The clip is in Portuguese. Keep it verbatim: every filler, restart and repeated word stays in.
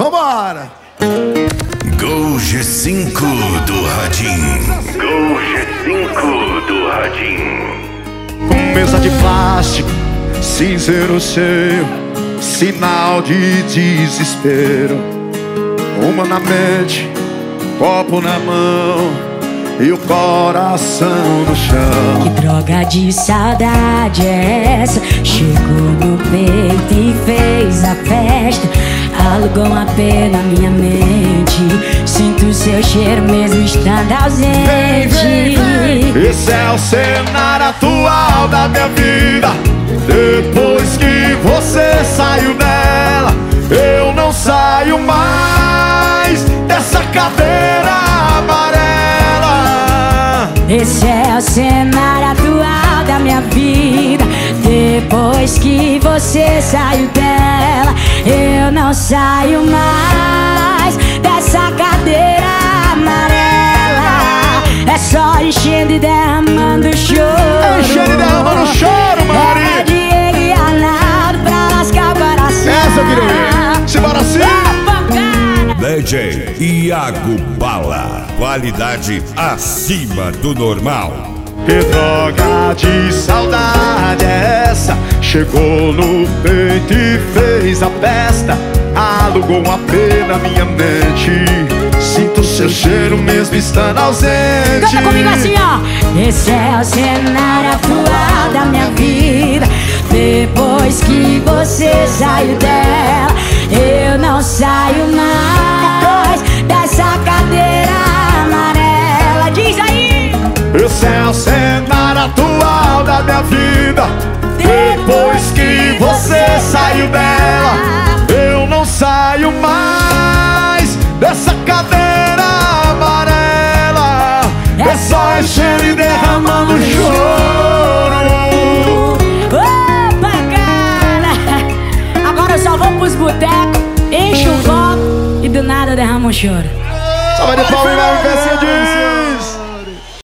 Vambora! Gol G cinco do Radinho. Gol G cinco do Radinho. Com mesa de plástico, cinzeiro cheio, sinal de desespero. Uma na mente, copo na mão e o coração no chão. Que droga de saudade é essa? Chegou no peito e fez a festa. Alugou um A P na minha mente. Sinto seu cheiro mesmo estando ausente. Vem, vem, vem. Esse é o cenário atual da minha vida. Depois que você saiu dela, eu não saio mais dessa cadeira amarela. Esse é o cenário atual da minha vida. Depois que você saiu dela, eu não saio mais dessa cadeira amarela. É só enchendo e derramando choro. Enchendo e derramando choro, Maria. É Diego e Arnaldo pra lascar o coração. Essa eu queria ver. Simbora assim. D J Iago Bala. Qualidade acima do normal. Que droga de saudade é essa? Chegou no peito e fez a festa. Alugou um A P na minha mente. Sinto seu cheiro mesmo estando ausente. Canta comigo assim, ó. Esse é o cenário atual da minha vida. Depois que você saiu dela, eu não saio mais dessa cadeira amarela. Diz aí! Esse é o cenário atual da minha vida. Depois que você saiu dela, eu não saio mais dessa cadeira amarela. É só enchendo e derramando choro. Opa, cara! Agora eu só vou pros botecos, encho o copo e do nada derramo um choro. Salve de palmas, vai,